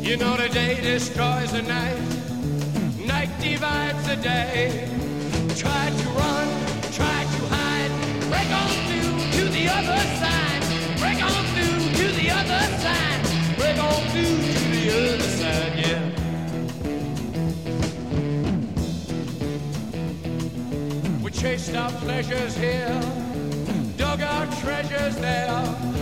You know the day destroys the night, night divides the day. Try to run, try to hide, break on through to the other side, break on through to the other side, break on through to the other side, yeah. We chased our pleasures here, dug our treasures there.